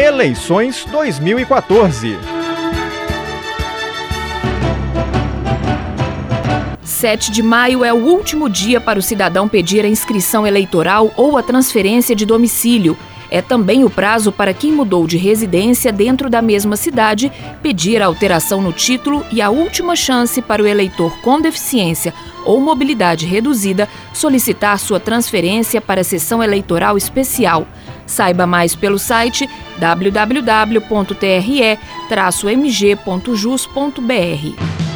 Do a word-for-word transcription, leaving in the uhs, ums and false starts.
Eleições dois mil e quatorze. sete de maio é o último dia para o cidadão pedir a inscrição eleitoral ou a transferência de domicílio. É também o prazo para quem mudou de residência dentro da mesma cidade pedir a alteração no título e a última chance para o eleitor com deficiência ou mobilidade reduzida solicitar sua transferência para a sessão eleitoral especial. Saiba mais pelo site w w w ponto t r e traço m g ponto jus ponto b r.